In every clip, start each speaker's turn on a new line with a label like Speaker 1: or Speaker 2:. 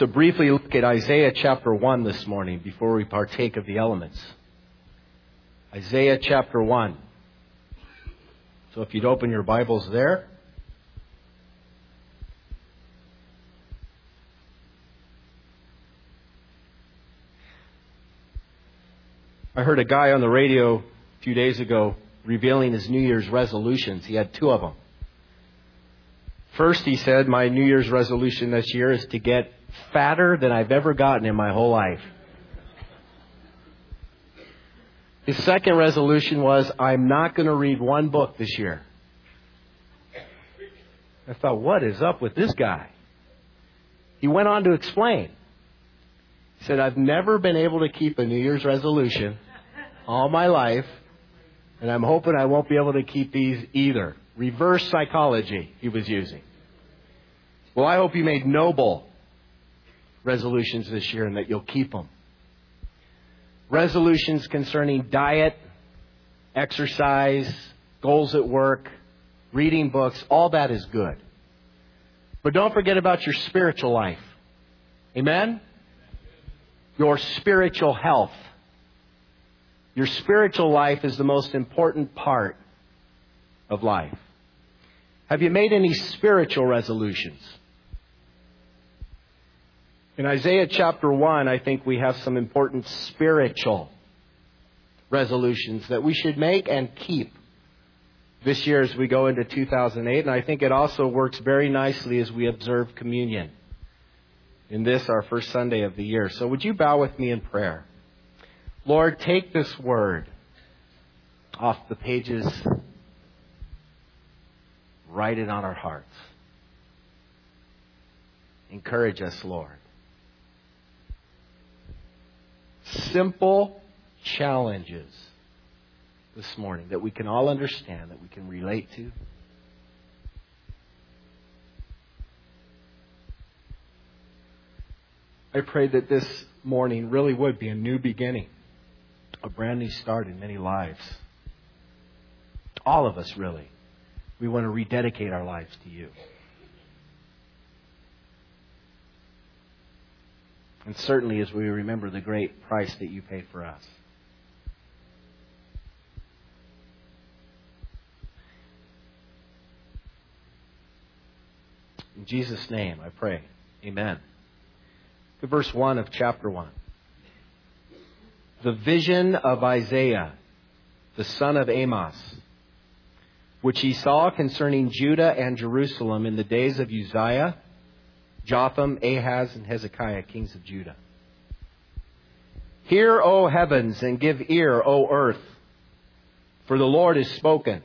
Speaker 1: To briefly look at Isaiah chapter 1 this morning before we partake of the elements. Isaiah chapter 1. So if you'd open your Bibles there. I heard a guy on the radio a few days ago revealing his New Year's resolutions. He had two of them. First, he said, my New Year's resolution this year is to get fatter than I've ever gotten in my whole life. His second resolution was, I'm not going to read one book this year. I thought, what is up with this guy? He went on to explain. He said, I've never been able to keep a New Year's resolution all my life, and I'm hoping I won't be able to keep these either. Reverse psychology he was using. Well, I hope you made noble resolutions this year and that you'll keep them. Resolutions concerning diet, exercise, goals at work, reading books, all that is good. But don't forget about your spiritual life. Amen? Your spiritual health. Your spiritual life is the most important part of life. Have you made any spiritual resolutions? In Isaiah chapter 1, I think we have some important spiritual resolutions that we should make and keep this year as we go into 2008. And I think it also works very nicely as we observe communion in this, our first Sunday of the year. So would you bow with me in prayer? Lord, take this word off the pages, write it on our hearts. Encourage us, Lord. Simple challenges this morning that we can all understand, that we can relate to. I pray that this morning really would be a new beginning, a brand new start in many lives. All of us, really. We want to rededicate our lives to you. And certainly as we remember the great price that you paid for us. In Jesus' name I pray. Amen. To verse 1 of chapter 1. The vision of Isaiah, the son of Amos, which he saw concerning Judah and Jerusalem in the days of Uzziah, Jotham, Ahaz, and Hezekiah, kings of Judah. Hear, O heavens, and give ear, O earth, for the Lord has spoken.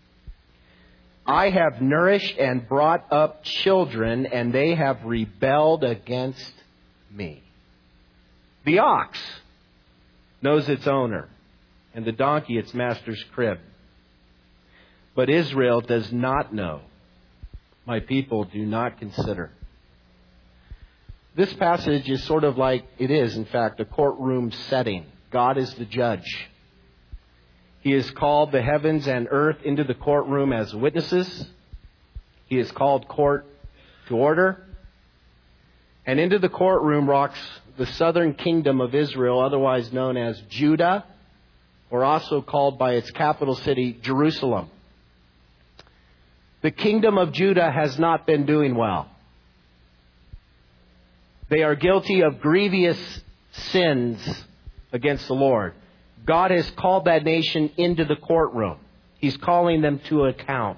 Speaker 1: I have nourished and brought up children, and they have rebelled against me. The ox knows its owner, and the donkey its master's crib. But Israel does not know. My people do not consider. This passage is sort of like, it is, in fact, a courtroom setting. God is the judge. He has called the heavens and earth into the courtroom as witnesses. He has called court to order. And into the courtroom walks the southern kingdom of Israel, otherwise known as Judah, or also called by its capital city, Jerusalem. The kingdom of Judah has not been doing well. They are guilty of grievous sins against the Lord. God has called that nation into the courtroom. He's calling them to account.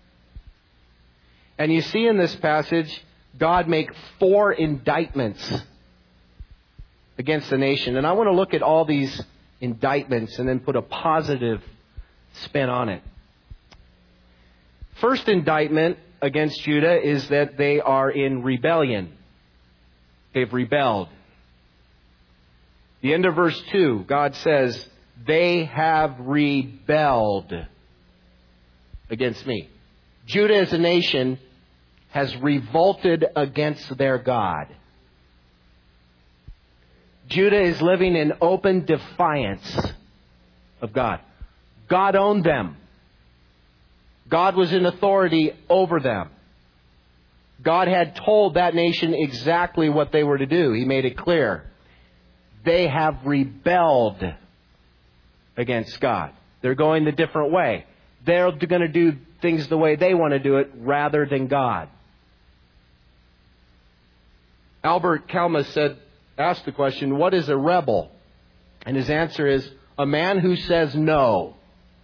Speaker 1: And you see in this passage, God make 4 indictments against the nation. And I want to look at all these indictments and then put a positive spin on it. First indictment against Judah is that they are in rebellion. They've rebelled. The end of verse 2, God says, they have rebelled against me. Judah as a nation has revolted against their God. Judah is living in open defiance of God. God owned them. God was in authority over them. God had told that nation exactly what they were to do. He made it clear. They have rebelled against God. They're going the different way. They're going to do things the way they want to do it rather than God. Albert Camus asked the question, what is a rebel? And his answer is, a man who says no.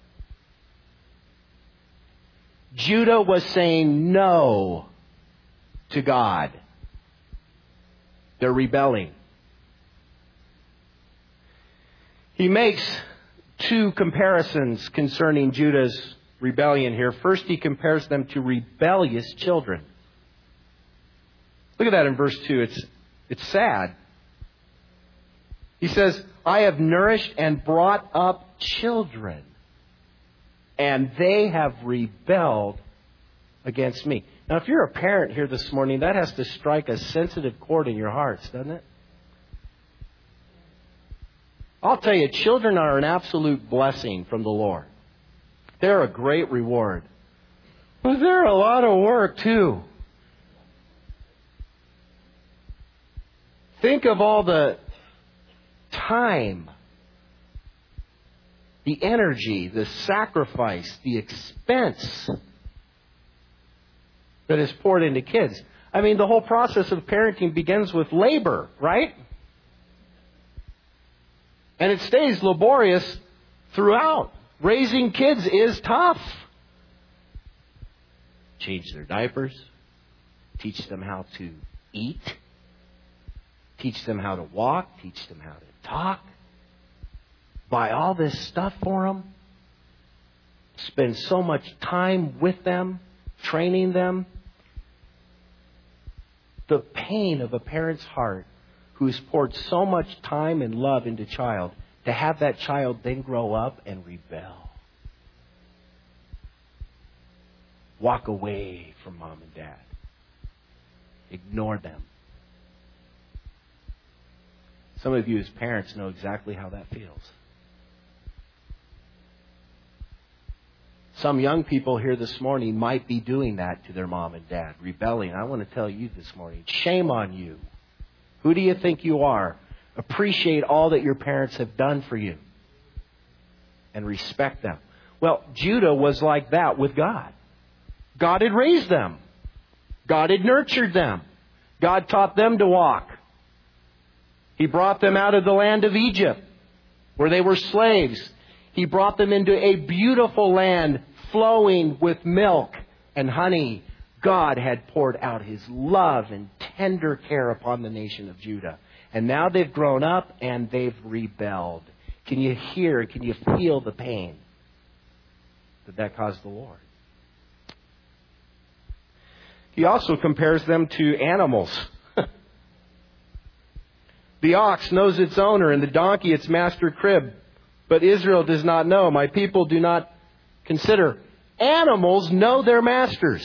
Speaker 1: Judah was saying no to God. They're rebelling. He makes two comparisons concerning Judah's rebellion here. First, he compares them to rebellious children. Look at that in verse 2. It's sad. He says, I have nourished and brought up children, and they have rebelled against me. Now, if you're a parent here this morning, that has to strike a sensitive chord in your hearts, doesn't it? I'll tell you, children are an absolute blessing from the Lord. They're a great reward. But they're a lot of work, too. Think of all the time, the energy, the sacrifice, the expense that is poured into kids. I mean, the whole process of parenting begins with labor, right? And it stays laborious throughout. Raising kids is tough. Change their diapers. Teach them how to eat. Teach them how to walk. Teach them how to talk. Buy all this stuff for them. Spend so much time with them. Training them. The pain of a parent's heart who's poured so much time and love into a child, to have that child then grow up and rebel. Walk away from mom and dad. Ignore them. Some of you as parents know exactly how that feels. Some young people here this morning might be doing that to their mom and dad, rebelling. I want to tell you this morning, shame on you. Who do you think you are? Appreciate all that your parents have done for you. And respect them. Well, Judah was like that with God. God had raised them. God had nurtured them. God taught them to walk. He brought them out of the land of Egypt, where they were slaves. He brought them into a beautiful land flowing with milk and honey. God had poured out His love and tender care upon the nation of Judah. And now they've grown up and they've rebelled. Can you hear, can you feel the pain that caused the Lord? He also compares them to animals. The ox knows its owner and the donkey its master crib. But Israel does not know. My people do not consider. Animals know their masters.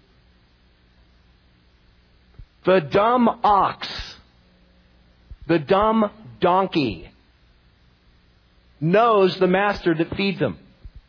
Speaker 1: The dumb ox, the dumb donkey, knows the master that feeds them.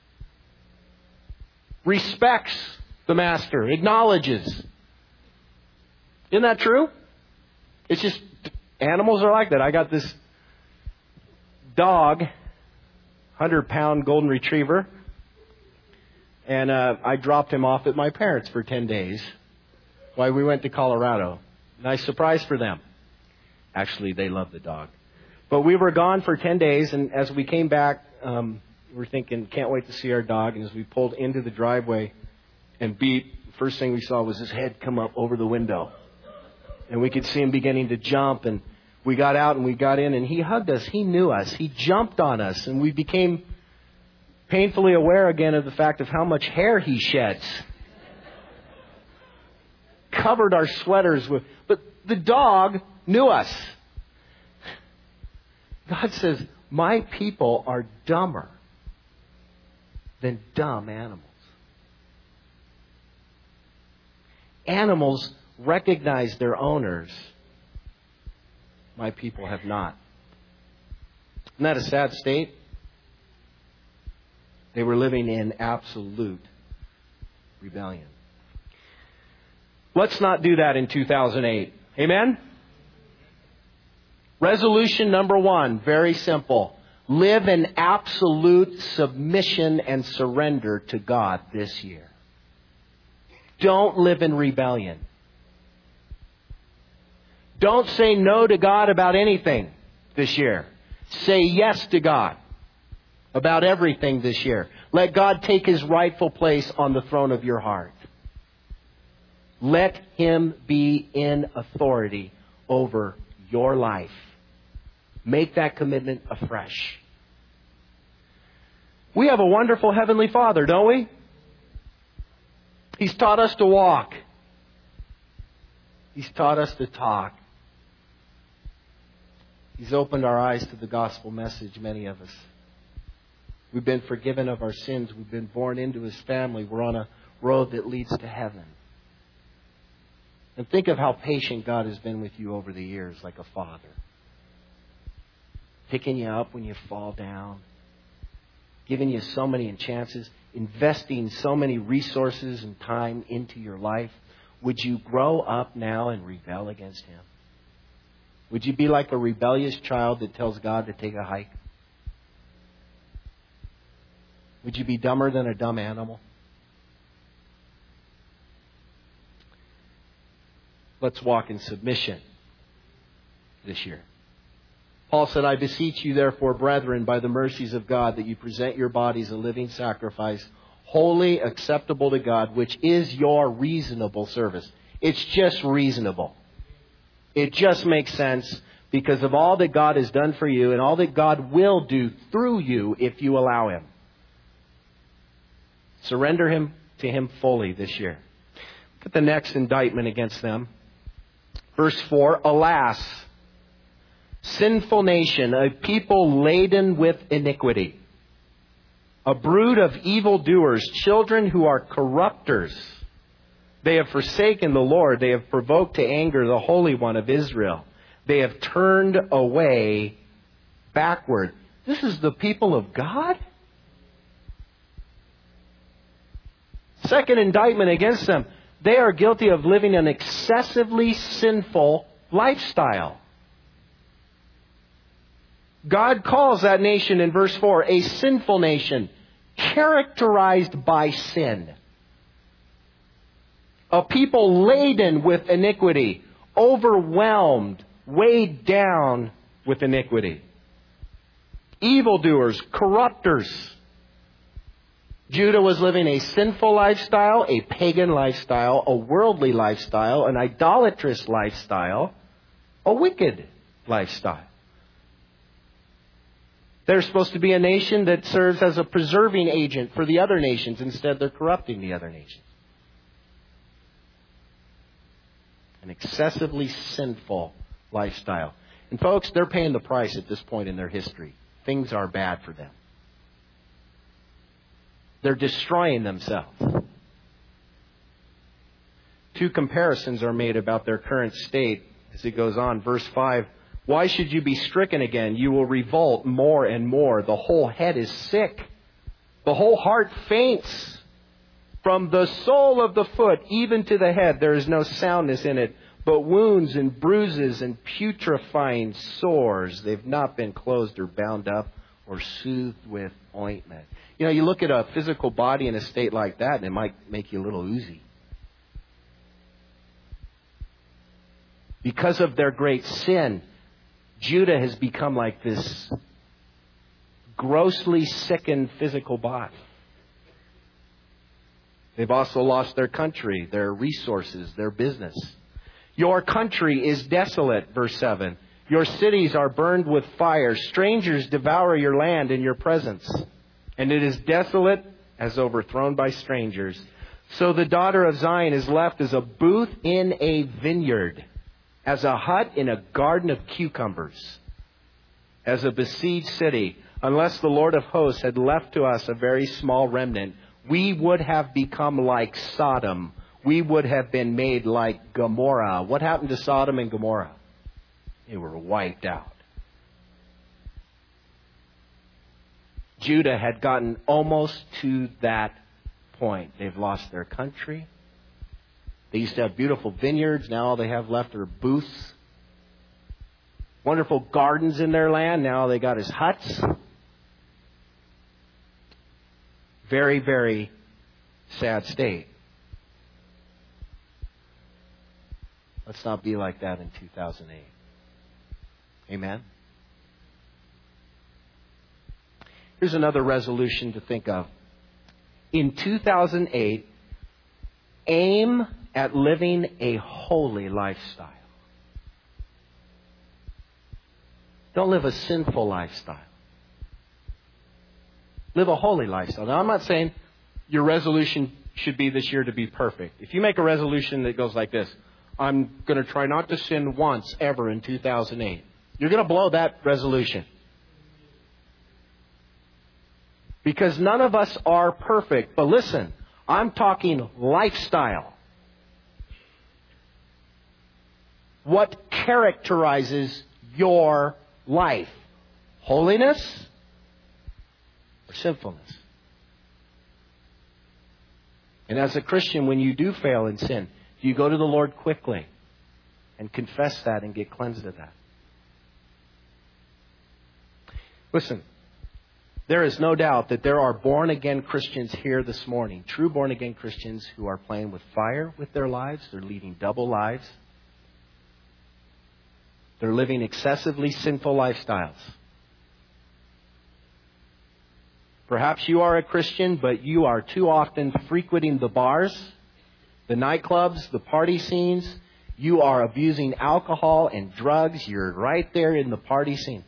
Speaker 1: Respects the master, acknowledges. Isn't that true? It's just, animals are like that. I got this dog, 100-pound golden retriever, and I dropped him off at my parents' for 10 days while we went to Colorado. Nice surprise for them. Actually, they love the dog. But we were gone for 10 days, and as we came back, we're thinking, can't wait to see our dog. And as we pulled into the driveway and beat, first thing we saw was his head come up over the window. And we could see him beginning to jump, and we got out and we got in, and he hugged us. He knew us. He jumped on us, and we became painfully aware again of the fact of how much hair he sheds. Covered our sweaters with... But the dog knew us. God says, my people are dumber than dumb animals. Animals recognize their owners. My people have not. Isn't that a sad state? They were living in absolute rebellion. Let's not do that in 2008. Amen? Resolution number 1, very simple. Live in absolute submission and surrender to God this year. Don't live in rebellion. Don't say no to God about anything this year. Say yes to God about everything this year. Let God take His rightful place on the throne of your heart. Let Him be in authority over your life. Make that commitment afresh. We have a wonderful Heavenly Father, don't we? He's taught us to walk. He's taught us to talk. He's opened our eyes to the gospel message, many of us. We've been forgiven of our sins. We've been born into His family. We're on a road that leads to heaven. And think of how patient God has been with you over the years, like a father. Picking you up when you fall down. Giving you so many chances. Investing so many resources and time into your life. Would you grow up now and rebel against Him? Would you be like a rebellious child that tells God to take a hike? Would you be dumber than a dumb animal? Let's walk in submission this year. Paul said, I beseech you therefore, brethren, by the mercies of God, that you present your bodies a living sacrifice, holy, acceptable to God, which is your reasonable service. It's just reasonable. It just makes sense because of all that God has done for you and all that God will do through you if you allow Him. Surrender to Him fully this year. Look at the next indictment against them. Verse 4, alas, sinful nation, a people laden with iniquity, a brood of evildoers, children who are corrupters. They have forsaken the Lord. They have provoked to anger the Holy One of Israel. They have turned away backward. This is the people of God? Second indictment against them. They are guilty of living an excessively sinful lifestyle. God calls that nation in verse 4 a sinful nation, characterized by sin. A people laden with iniquity, overwhelmed, weighed down with iniquity. Evildoers, corrupters. Judah was living a sinful lifestyle, a pagan lifestyle, a worldly lifestyle, an idolatrous lifestyle, a wicked lifestyle. They're supposed to be a nation that serves as a preserving agent for the other nations. Instead, they're corrupting the other nations. An excessively sinful lifestyle. And folks, they're paying the price at this point in their history. Things are bad for them. They're destroying themselves. Two comparisons are made about their current state as it goes on. Verse 5, why should you be stricken again? You will revolt more and more. The whole head is sick. The whole heart faints. From the sole of the foot even to the head, there is no soundness in it, but wounds and bruises and putrefying sores. They've not been closed or bound up or soothed with ointment. You know, you look at a physical body in a state like that, and it might make you a little oozy. Because of their great sin, Judah has become like this grossly sickened physical body. They've also lost their country, their resources, their business. Your country is desolate, verse 7. Your cities are burned with fire. Strangers devour your land in your presence. And it is desolate as overthrown by strangers. So the daughter of Zion is left as a booth in a vineyard, as a hut in a garden of cucumbers, as a besieged city. Unless the Lord of hosts had left to us a very small remnant, we would have become like Sodom. We would have been made like Gomorrah. What happened to Sodom and Gomorrah? They were wiped out. Judah had gotten almost to that point. They've lost their country. They used to have beautiful vineyards. Now all they have left are booths. Wonderful gardens in their land. Now they got his huts. Very, very sad state. Let's not be like that in 2008. Amen? Here's another resolution to think of. In 2008, aim at living a holy lifestyle. Don't live a sinful lifestyle. Live a holy lifestyle. Now, I'm not saying your resolution should be this year to be perfect. If you make a resolution that goes like this, I'm going to try not to sin once ever in 2008, you're going to blow that resolution. Because none of us are perfect. But listen, I'm talking lifestyle. What characterizes your life? Holiness or sinfulness? And as a Christian, when you do fail in sin, do you go to the Lord quickly and confess that and get cleansed of that? Listen, there is no doubt that there are born-again Christians here this morning, true born-again Christians who are playing with fire with their lives. They're leading double lives. They're living excessively sinful lifestyles. Perhaps you are a Christian, but you are too often frequenting the bars, the nightclubs, the party scenes. You are abusing alcohol and drugs. You're right there in the party scene.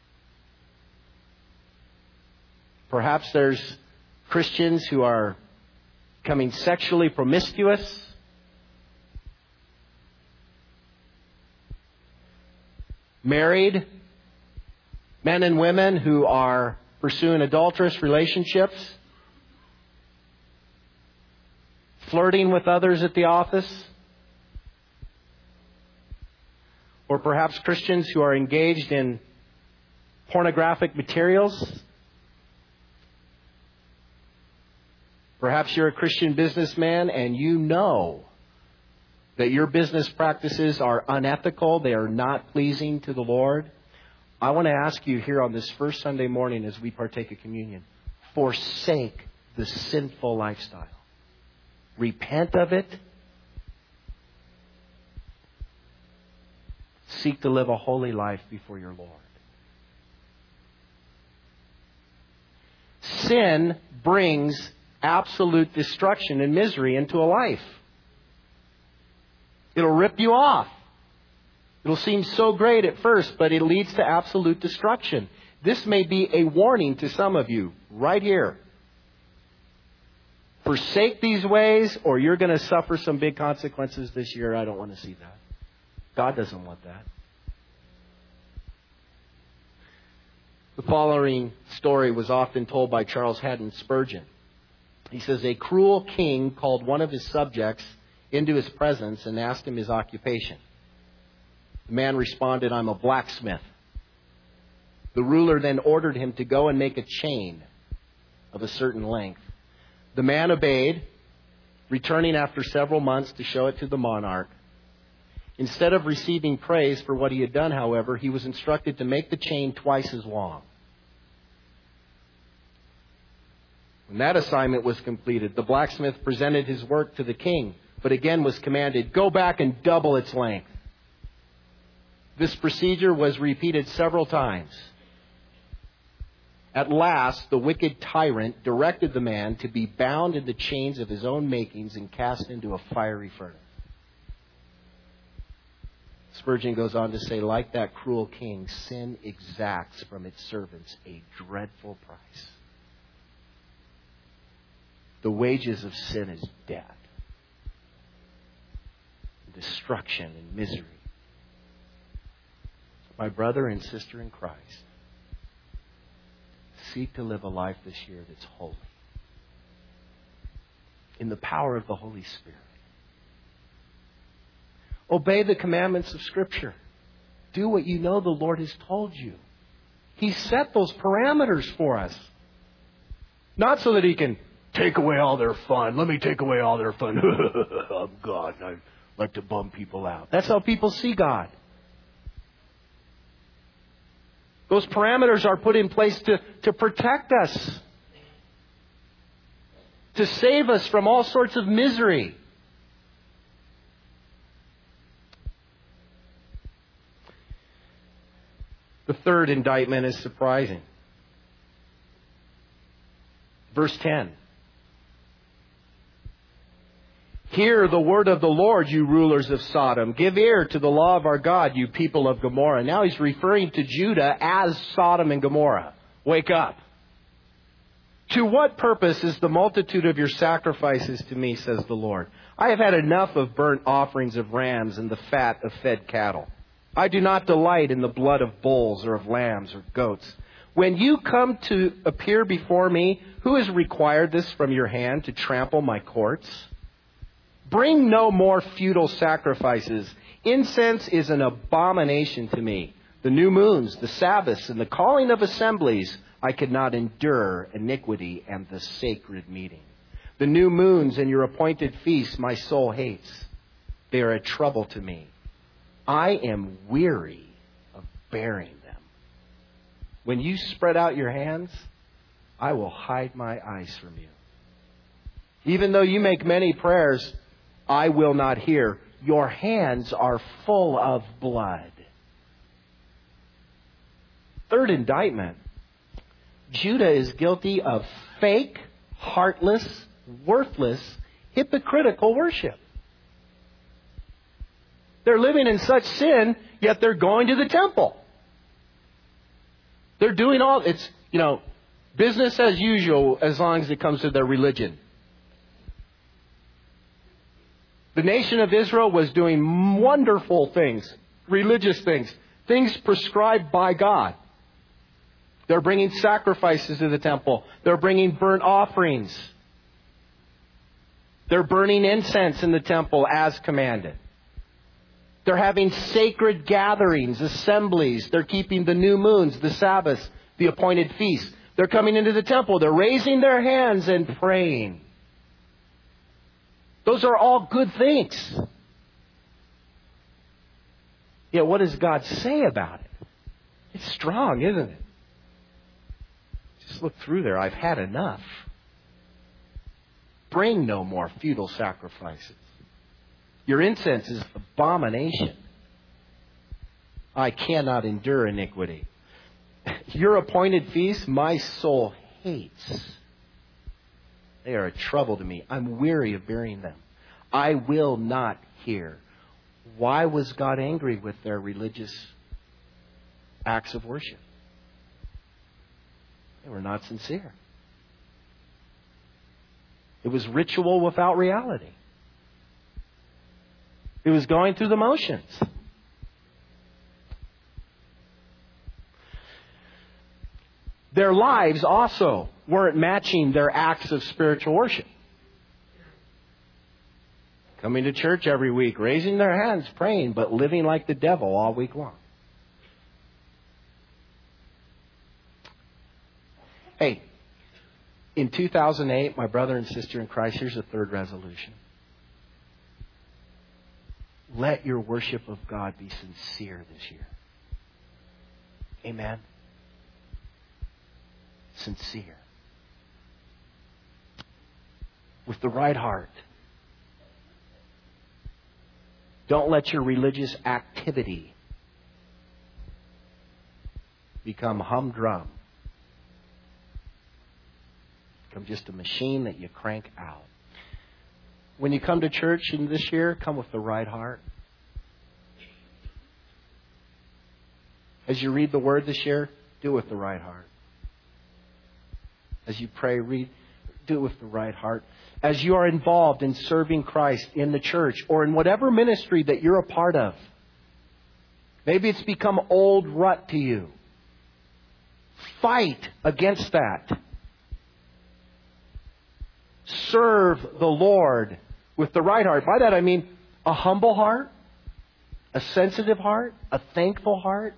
Speaker 1: Perhaps there's Christians who are becoming sexually promiscuous. Married men and women who are pursuing adulterous relationships. Flirting with others at the office. Or perhaps Christians who are engaged in pornographic materials. Perhaps you're a Christian businessman and you know that your business practices are unethical. They are not pleasing to the Lord. I want to ask you here on this first Sunday morning as we partake of communion, forsake the sinful lifestyle. Repent of it. Seek to live a holy life before your Lord. Sin brings absolute destruction and misery into a life. It'll rip you off. It'll seem so great at first, but it leads to absolute destruction. This may be a warning to some of you right here. Forsake these ways or you're going to suffer some big consequences this year. I don't want to see that. God doesn't want that. The following story was often told by Charles Haddon Spurgeon. He says, a cruel king called one of his subjects into his presence and asked him his occupation. The man responded, I'm a blacksmith. The ruler then ordered him to go and make a chain of a certain length. The man obeyed, returning after several months to show it to the monarch. Instead of receiving praise for what he had done, however, he was instructed to make the chain twice as long. When that assignment was completed, the blacksmith presented his work to the king, but again was commanded, go back and double its length. This procedure was repeated several times. At last, the wicked tyrant directed the man to be bound in the chains of his own makings and cast into a fiery furnace. Spurgeon goes on to say, like that cruel king, sin exacts from its servants a dreadful price. The wages of sin is death, destruction, and misery. My brother and sister in Christ, seek to live a life this year that's holy. In the power of the Holy Spirit. Obey the commandments of Scripture. Do what you know the Lord has told you. He set those parameters for us. Not so that He can take away all their fun. Let me take away all their fun. I'm God, and I like to bum people out. That's how people see God. Those parameters are put in place to protect us, to save us from all sorts of misery. The third indictment is surprising. Verse 10. Hear the word of the Lord, you rulers of Sodom. Give ear to the law of our God, you people of Gomorrah. Now he's referring to Judah as Sodom and Gomorrah. Wake up. To what purpose is the multitude of your sacrifices to me, says the Lord? I have had enough of burnt offerings of rams and the fat of fed cattle. I do not delight in the blood of bulls or of lambs or goats. When you come to appear before me, who has required this from your hand to trample my courts? Bring no more futile sacrifices. Incense is an abomination to me. The new moons, the Sabbaths, and the calling of assemblies, I could not endure iniquity and the sacred meeting. The new moons and your appointed feasts my soul hates. They are a trouble to me. I am weary of bearing them. When you spread out your hands, I will hide my eyes from you. Even though you make many prayers, I will not hear. Your hands are full of blood. Third indictment. Judah is guilty of fake, heartless, worthless, hypocritical worship. They're living in such sin, yet they're going to the temple. They're doing it's, business as usual as long as it comes to their religion. The nation of Israel was doing wonderful things, religious things prescribed by God. They're bringing sacrifices to the temple. They're bringing burnt offerings. They're burning incense in the temple as commanded. They're having sacred gatherings, assemblies. They're keeping the new moons, the Sabbaths, the appointed feasts. They're coming into the temple. They're raising their hands and praying. Those are all good things. Yet what does God say about it? It's strong, isn't it? Just look through there. I've had enough. Bring no more futile sacrifices. Your incense is abomination. I cannot endure iniquity. Your appointed feasts, my soul hates. They are a trouble to me. I'm weary of bearing them. I will not hear. Why was God angry with their religious acts of worship? They were not sincere. It was ritual without reality. It was going through the motions. Their lives also weren't matching their acts of spiritual worship. Coming to church every week, raising their hands, praying, but living like the devil all week long. Hey, in 2008, my brother and sister in Christ, here's a third resolution. Let your worship of God be sincere this year. Amen. Sincere. With the right heart. Don't let your religious activity become humdrum. Become just a machine that you crank out. When you come to church in this year, come with the right heart. As you read the Word this year, do it with the right heart. As you pray, do it with the right heart. As you are involved in serving Christ in the church or in whatever ministry that you're a part of, maybe it's become old rut to you. Fight against that. Serve the Lord with the right heart. By that I mean a humble heart, a sensitive heart, a thankful heart,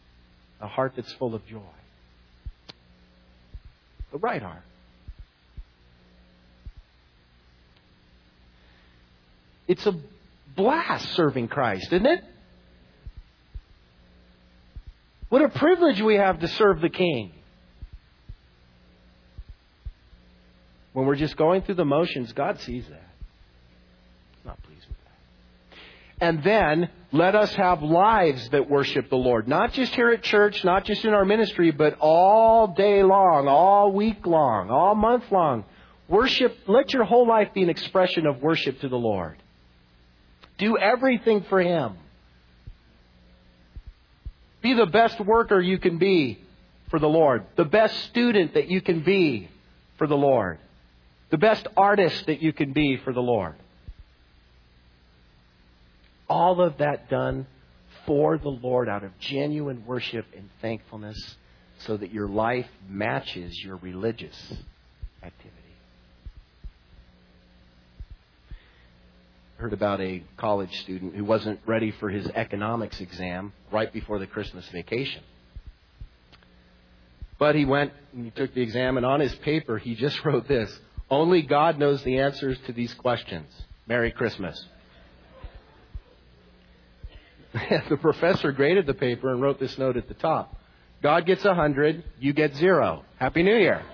Speaker 1: a heart that's full of joy. The right heart. It's a blast serving Christ, isn't it? What a privilege we have to serve the King. When we're just going through the motions, God sees that. He's not pleased with that. And then, let us have lives that worship the Lord. Not just here at church, not just in our ministry, but all day long, all week long, all month long. Worship, let your whole life be an expression of worship to the Lord. Do everything for Him. Be the best worker you can be for the Lord. The best student that you can be for the Lord. The best artist that you can be for the Lord. All of that done for the Lord out of genuine worship and thankfulness so that your life matches your religious activity. I heard about a college student who wasn't ready for his economics exam right before the Christmas vacation. But he went and he took the exam, and on his paper he just wrote this: "Only God knows the answers to these questions. Merry Christmas." The professor graded the paper and wrote this note at the top: "God gets 100, you get 0. Happy New Year."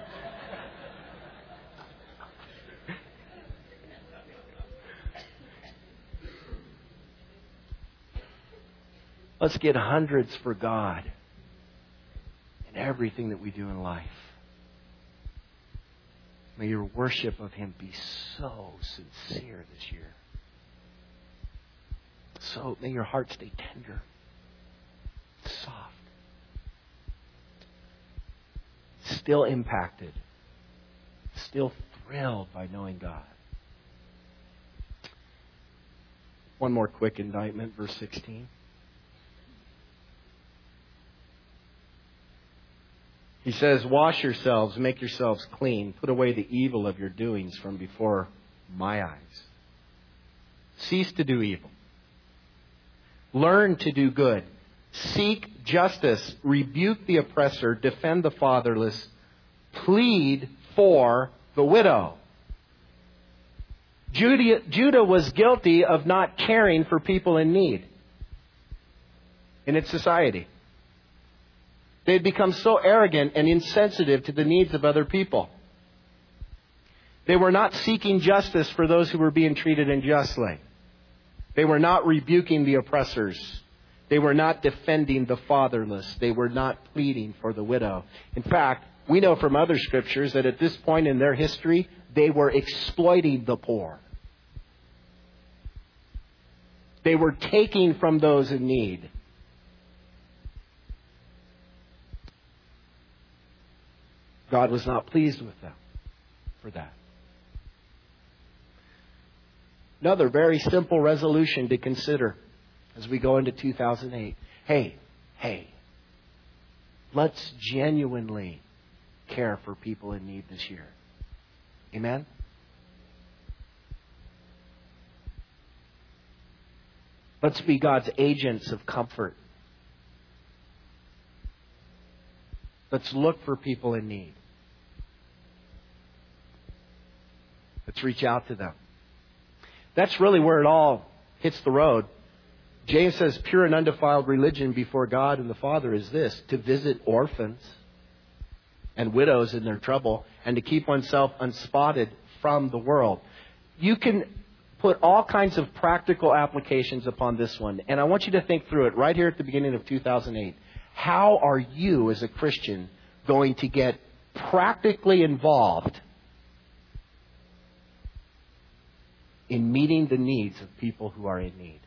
Speaker 1: Let's get hundreds for God in everything that we do in life. May your worship of Him be so sincere this year. So may your heart stay tender, soft, still impacted, still thrilled by knowing God. One more quick indictment, verse 16. He says, "Wash yourselves, make yourselves clean. Put away the evil of your doings from before my eyes. Cease to do evil. Learn to do good. Seek justice. Rebuke the oppressor. Defend the fatherless. Plead for the widow." Judah was guilty of not caring for people in need in its society. They had become so arrogant and insensitive to the needs of other people. They were not seeking justice for those who were being treated unjustly. They were not rebuking the oppressors. They were not defending the fatherless. They were not pleading for the widow. In fact, we know from other scriptures that at this point in their history, they were exploiting the poor. They were taking from those in need. God was not pleased with them for that. Another very simple resolution to consider as we go into 2008. Hey, let's genuinely care for people in need this year. Amen? Let's be God's agents of comfort. Let's look for people in need. Let's reach out to them. That's really where it all hits the road. James says pure and undefiled religion before God and the Father is this: to visit orphans and widows in their trouble and to keep oneself unspotted from the world. You can put all kinds of practical applications upon this one. And I want you to think through it right here at the beginning of 2008. How are you as a Christian going to get practically involved in meeting the needs of people who are in need?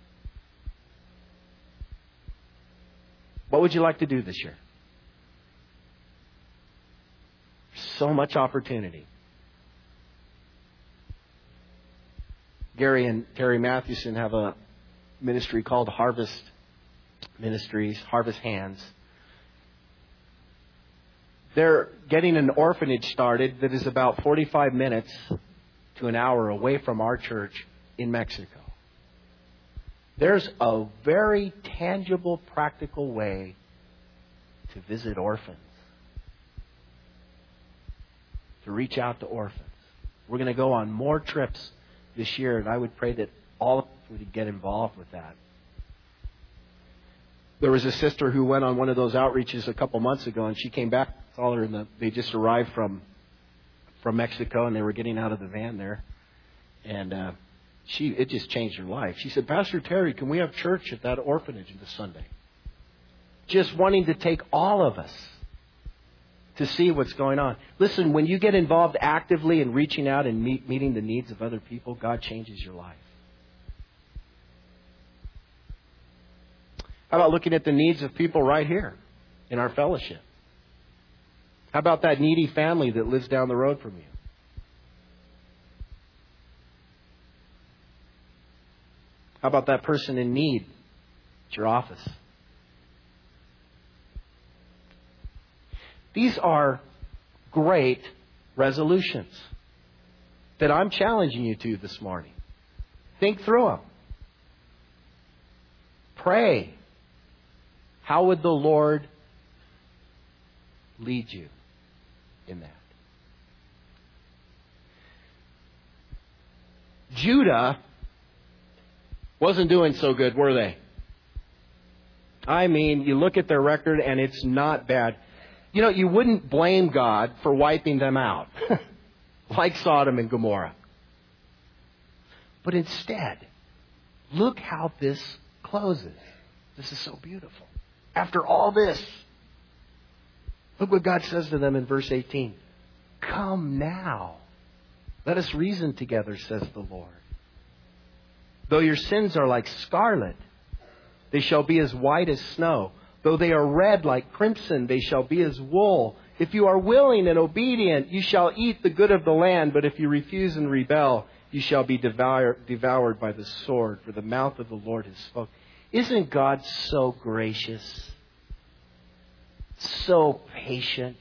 Speaker 1: What would you like to do this year? So much opportunity. Gary and Terry Mathewson have a ministry called Harvest Ministries, Harvest Hands. They're getting an orphanage started that is about 45 minutes to an hour away from our church in Mexico. There's a very tangible, practical way to visit orphans, to reach out to orphans. We're going to go on more trips this year, and I would pray that all of us would get involved with that. There was a sister who went on one of those outreaches a couple months ago, and she came back. I saw her they just arrived from Mexico, and they were getting out of the van there. And it just changed her life. She said, Pastor Terry, can we have church at that orphanage this Sunday? Just wanting to take all of us to see what's going on. Listen, when you get involved actively in reaching out and meeting the needs of other people, God changes your life. How about looking at the needs of people right here in our fellowship? How about that needy family that lives down the road from you? How about that person in need at your office? These are great resolutions that I'm challenging you to this morning. Think through them. Pray. How would the Lord lead you in that? Judah wasn't doing so good, were they? I mean, you look at their record and it's not bad. You know, you wouldn't blame God for wiping them out, like Sodom and Gomorrah. But instead, look how this closes. This is so beautiful. After all this, look what God says to them in verse 18. Come now. Let us reason together, says the Lord. Though your sins are like scarlet, they shall be as white as snow. Though they are red like crimson, they shall be as wool. If you are willing and obedient, you shall eat the good of the land. But if you refuse and rebel, you shall be devoured by the sword. For the mouth of the Lord has spoken. Isn't God so gracious? So patient?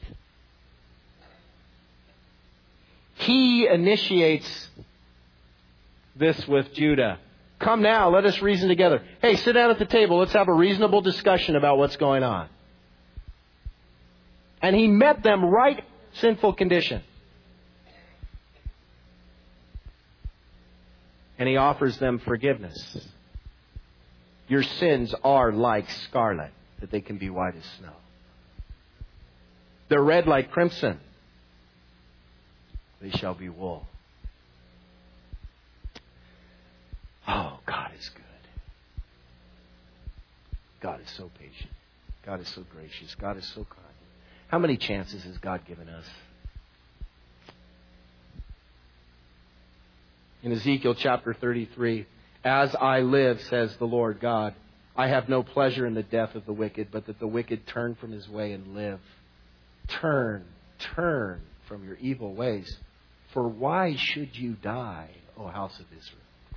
Speaker 1: He initiates this with Judah. Come now, let us reason together. Hey, sit down at the table. Let's have a reasonable discussion about what's going on. And he met them right in sinful condition. And he offers them forgiveness. Your sins are like scarlet, that they can be white as snow. They're red like crimson. They shall be wool. Oh, God is good. God is so patient. God is so gracious. God is so kind. How many chances has God given us? In Ezekiel chapter 33, as I live, says the Lord God, I have no pleasure in the death of the wicked, but that the wicked turn from his way and live. Turn from your evil ways. For why should you die, O house of Israel?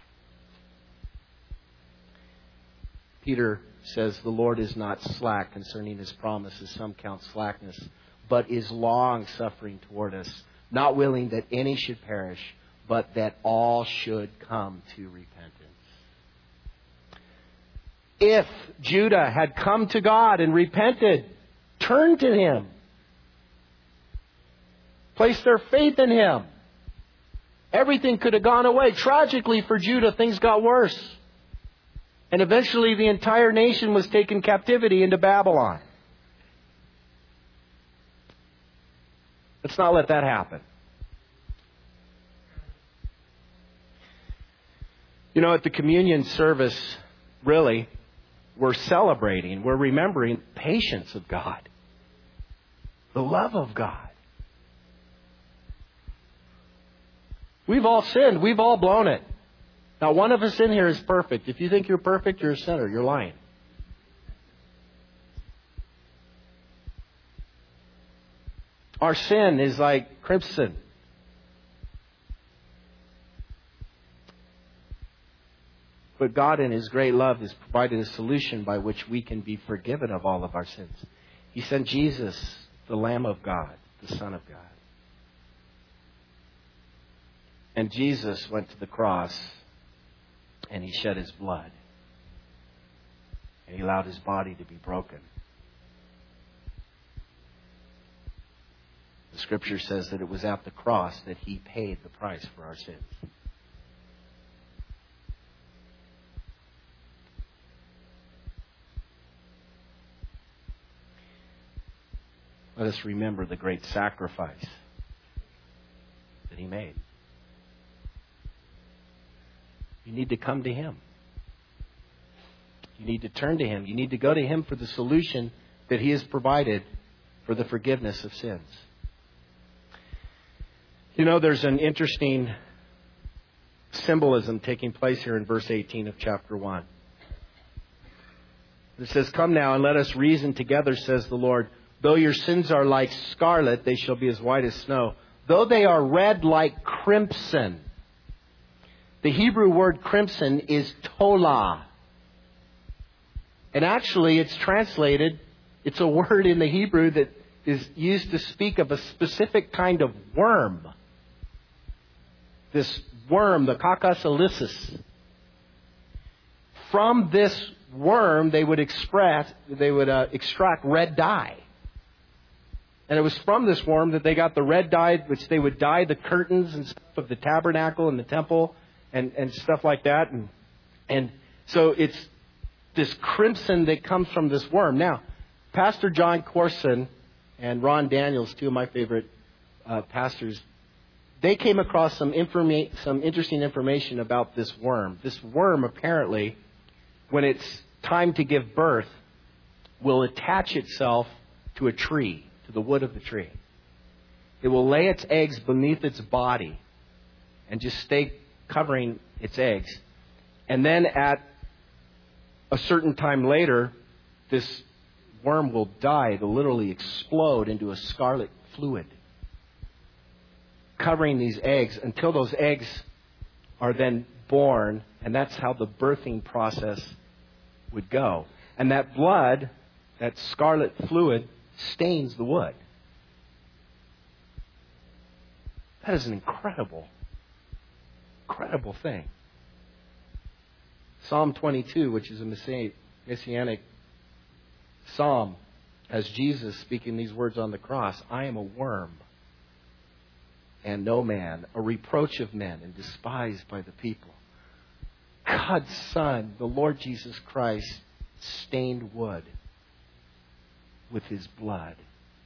Speaker 1: Peter says the Lord is not slack concerning his promises, some count slackness, but is long-suffering toward us, not willing that any should perish, but that all should come to repentance. If Judah had come to God and repented, turned to Him, placed their faith in Him, everything could have gone away. Tragically for Judah, things got worse. And eventually the entire nation was taken captivity into Babylon. Let's not let that happen. You know, at the communion service, really, we're celebrating, we're remembering the patience of God, the love of God. We've all sinned. We've all blown it. Not one of us in here is perfect. If you think you're perfect, you're a sinner. You're lying. Our sin is like crimson. But God in His great love has provided a solution by which we can be forgiven of all of our sins. He sent Jesus, the Lamb of God, the Son of God. And Jesus went to the cross and He shed His blood. And He allowed His body to be broken. The Scripture says that it was at the cross that He paid the price for our sins. let us remember the great sacrifice that He made. You need to come to Him. You need to turn to Him. You need to go to Him for the solution that He has provided for the forgiveness of sins. You know, there's an interesting symbolism taking place here in verse 18 of chapter 1. It says, "Come now and let us reason together, says the Lord. Though your sins are like scarlet, they shall be as white as snow. Though they are red like crimson." The Hebrew word crimson is tola. And actually it's translated, it's a word in the Hebrew that is used to speak of a specific kind of worm. This worm, the Cacus illicus. From this worm, they would extract red dye. And it was from this worm that they got the red dye, which they would dye the curtains and stuff of the tabernacle and the temple and stuff like that. And so it's this crimson that comes from this worm. Now, Pastor John Corson and Ron Daniels, two of my favorite pastors, they came across some interesting information about this worm. This worm, apparently, when it's time to give birth, will attach itself to a tree, to the wood of the tree. It will lay its eggs beneath its body and just stay covering its eggs. And then at a certain time later, this worm will die. It'll literally explode into a scarlet fluid, covering these eggs until those eggs are then born, and that's how the birthing process would go. And that blood, that scarlet fluid, stains the wood. That is an incredible thing. Psalm 22, which is a messianic psalm, has Jesus speaking these words on the cross: "I am a worm and no man, a reproach of men and despised by the people." God's Son, the Lord Jesus Christ, stained wood with His blood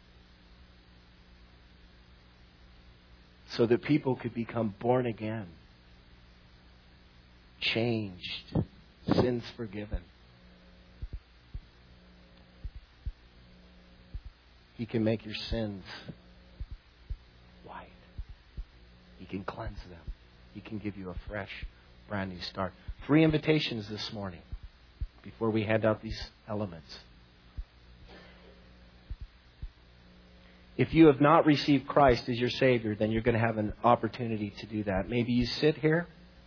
Speaker 1: so that people could become born again, changed, sins forgiven. He can make your sins white. He can cleanse them. He can give you a fresh, brand new start. 3 invitations this morning before we hand out these elements. If you have not received Christ as your Savior, then you're going to have an opportunity to do that. Maybe you sit here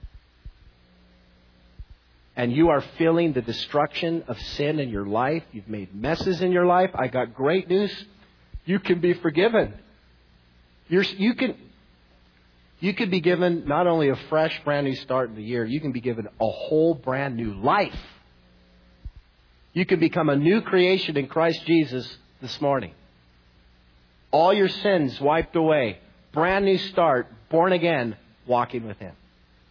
Speaker 1: and you are feeling the destruction of sin in your life. You've made messes in your life. I got great news. You can be forgiven. You can be given not only a fresh, brand new start in the year, you can be given a whole brand new life. You can become a new creation in Christ Jesus this morning. All your sins wiped away. Brand new start, born again, walking with Him.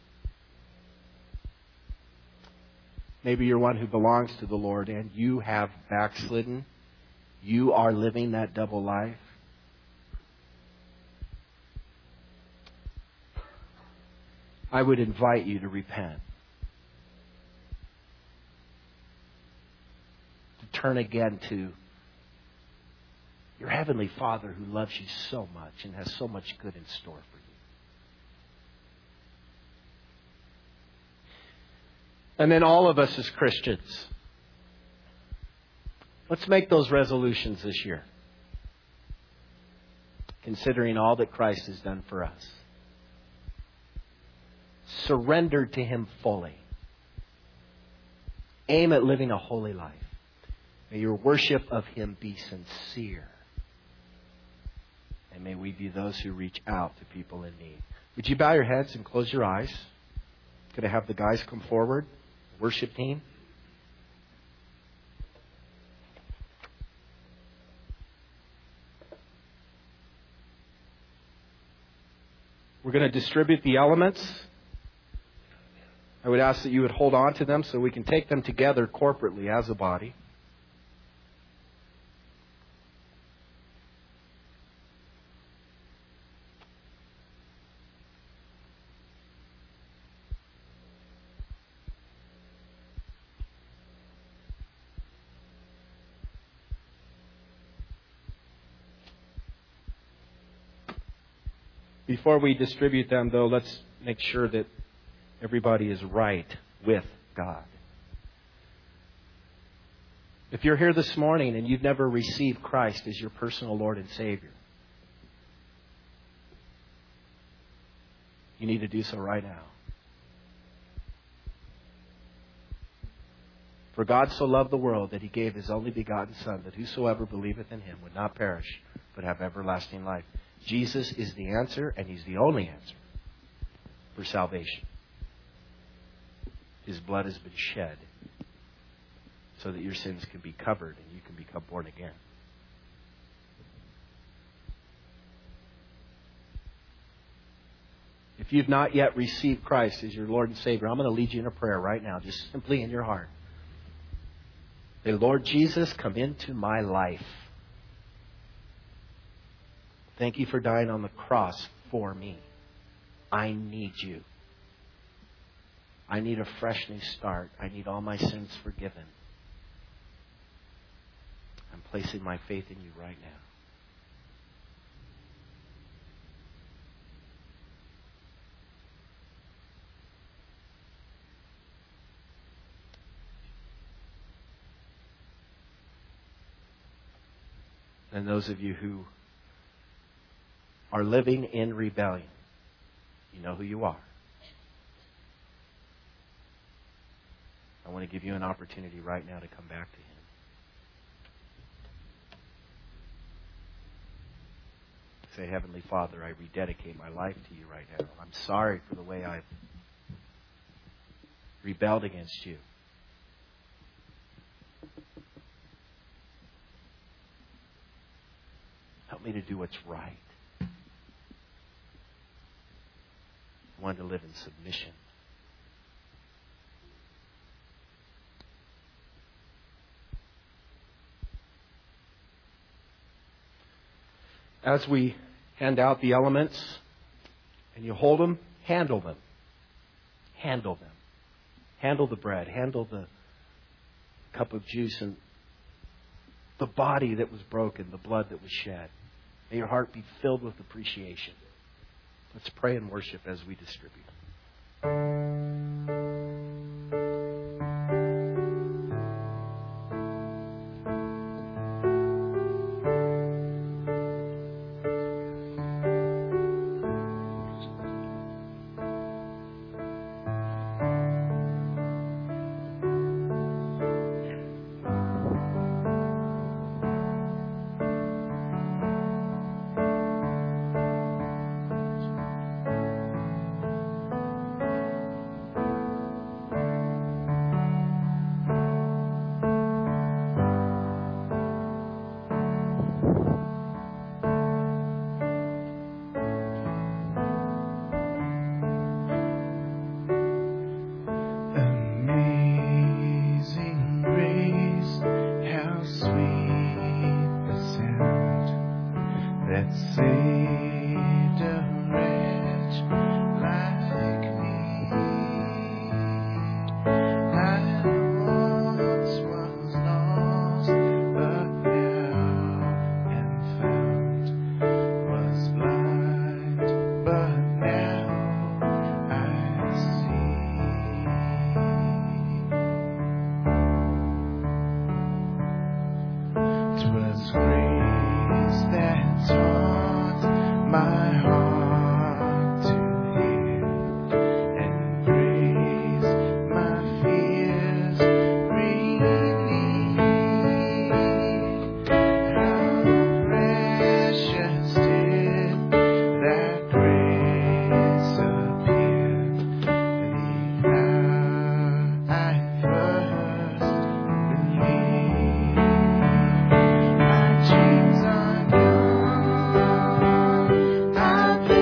Speaker 1: Maybe you're one who belongs to the Lord and you have backslidden. You are living that double life. I would invite you to repent. To turn again to your Heavenly Father who loves you so much and has so much good in store for you. And then all of us as Christians, let's make those resolutions this year, considering all that Christ has done for us. Surrender to Him fully. Aim at living a holy life. May your worship of Him be sincere. And may we be those who reach out to people in need. Would you bow your heads and close your eyes? Could I have the guys come forward? Worship team. We're going to distribute the elements. I would ask that you would hold on to them so we can take them together corporately as a body. Before we distribute them, though, let's make sure that everybody is right with God. If you're here this morning and you've never received Christ as your personal Lord and Savior, you need to do so right now. For God so loved the world that He gave His only begotten Son, that whosoever believeth in Him would not perish, but have everlasting life. Jesus is the answer, and He's the only answer for salvation. His blood has been shed so that your sins can be covered and you can become born again. If you've not yet received Christ as your Lord and Savior, I'm going to lead you in a prayer right now, just simply in your heart. Say, Lord Jesus, come into my life. Thank you for dying on the cross for me. I need you. I need a fresh new start. I need all my sins forgiven. I'm placing my faith in you right now. And those of you who are living in rebellion, you know who you are. I want to give you an opportunity right now to come back to Him. Say, Heavenly Father, I rededicate my life to you right now. I'm sorry for the way I've rebelled against you. Help me to do what's right. I want to live in submission. As we hand out the elements and you hold them, handle them. Handle them. Handle the bread. Handle the cup of juice and the body that was broken, the blood that was shed. May your heart be filled with appreciation. Let's pray and worship as we distribute.
Speaker 2: I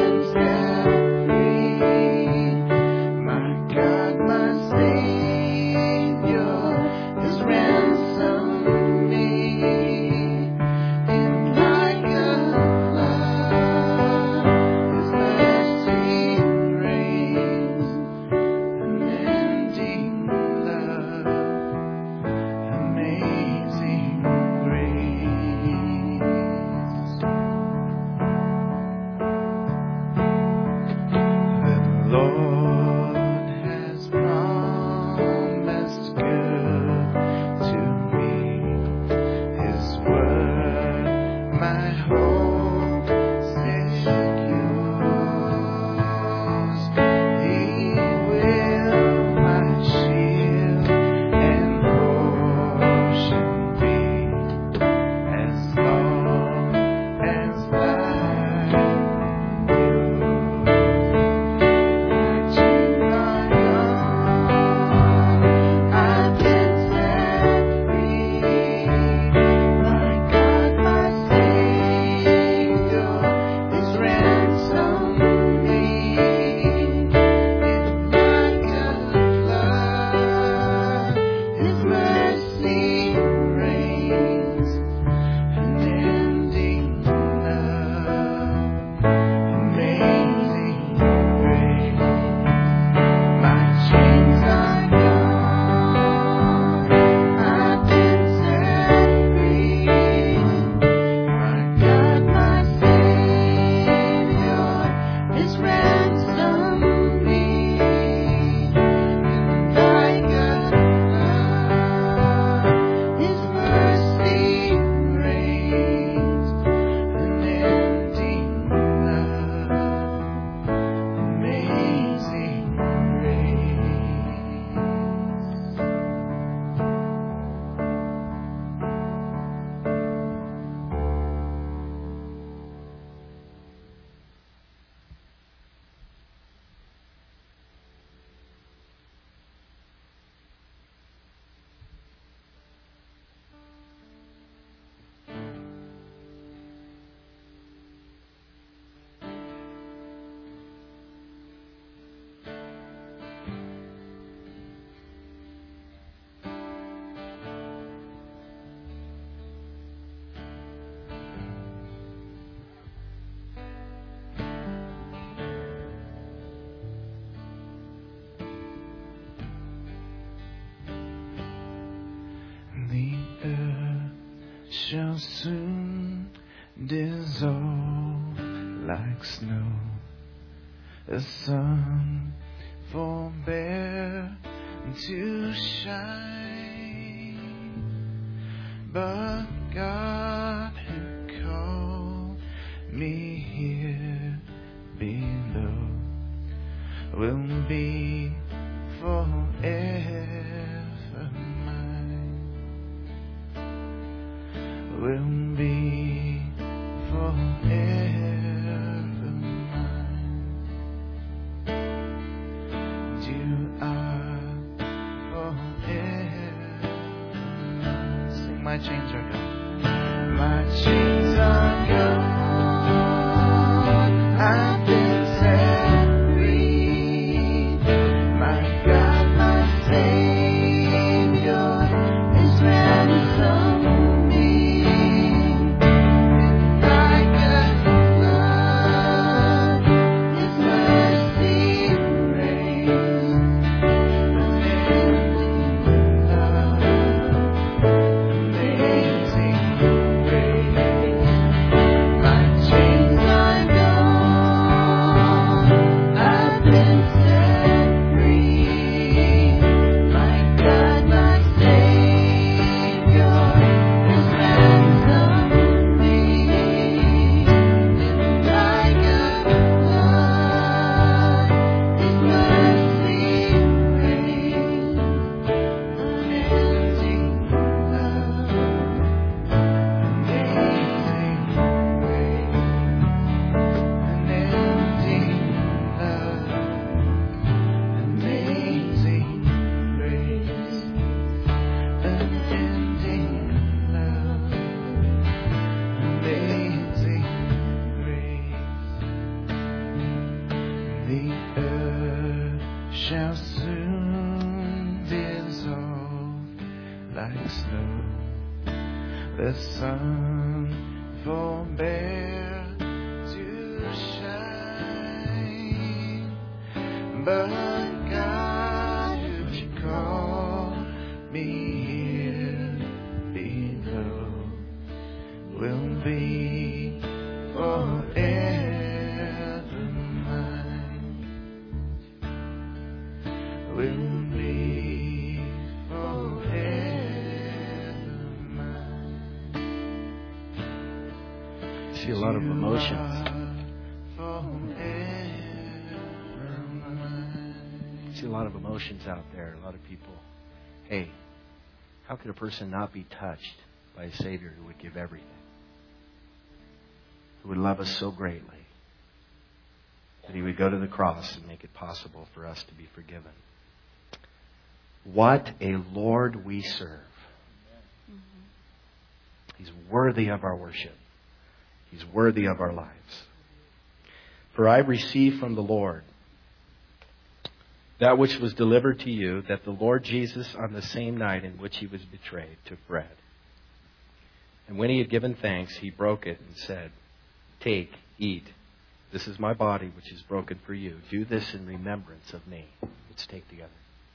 Speaker 2: shall soon dissolve like snow. The sun forbear to shine, but God who called me here below will be forever mine, will be forever mine. You are forever mine. Sing, my chains are gone. My chains are gone. I've been set free. My God, my Savior, is ransomed me. Like a flood, His mercy reigns. Amazing grace. My chains are gone. I've been set free. My God, my Savior, has ransomed me. Like a flood, His mercy reigns. Amazing love, amazing grace, unending love, amazing grace, unending love, amazing grace. The earth shall soon dissolve like snow. The sun forbear to shine, but God who called me here below will be forever mine, will be forever mine.
Speaker 1: See a lot of emotions. See a lot of emotions out there. A lot of people. Hey, how could a person not be touched by a Savior who would give everything? Who would love us so greatly that He would go to the cross and make it possible for us to be forgiven. What a Lord we serve. He's worthy of our worship. He's worthy of our lives. For I received from the Lord that which was delivered to you, that the Lord Jesus, on the same night in which He was betrayed, took bread. And when He had given thanks, He broke it and said, "Take, eat. This is my body, which is broken for you. Do this in remembrance of me." Let's take together.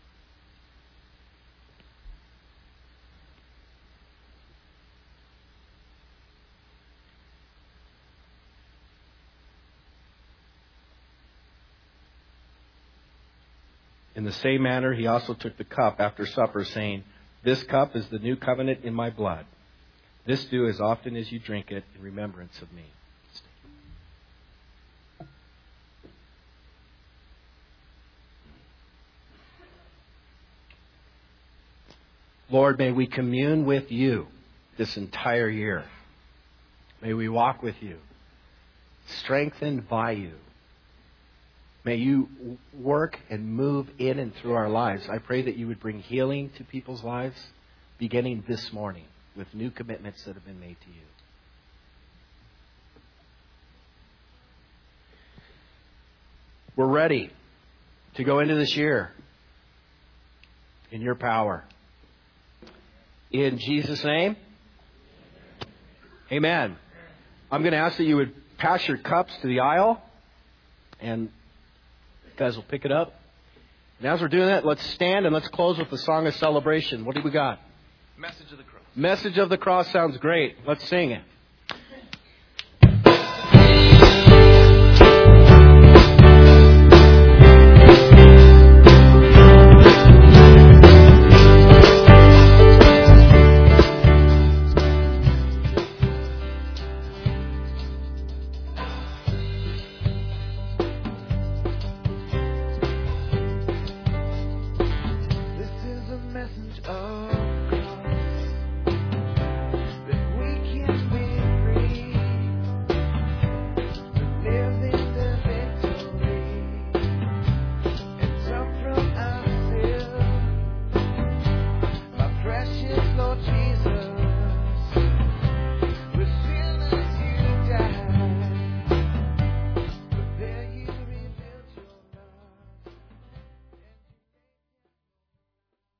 Speaker 1: In the same manner, He also took the cup after supper, saying, "This cup is the new covenant in my blood. This do as often as you drink it in remembrance of me." Lord, may we commune with You this entire year. May we walk with You, strengthened by You. May You work and move in and through our lives. I pray that You would bring healing to people's lives beginning this morning with new commitments that have been made to You. We're ready to go into this year in Your power. In Jesus' name, amen. I'm going to ask that you would pass your cups to the aisle, and you guys will pick it up. And as we're doing that, let's stand and let's close with the song of celebration. What do we got?
Speaker 2: Message of the cross.
Speaker 1: Message of the cross sounds great. Let's sing it.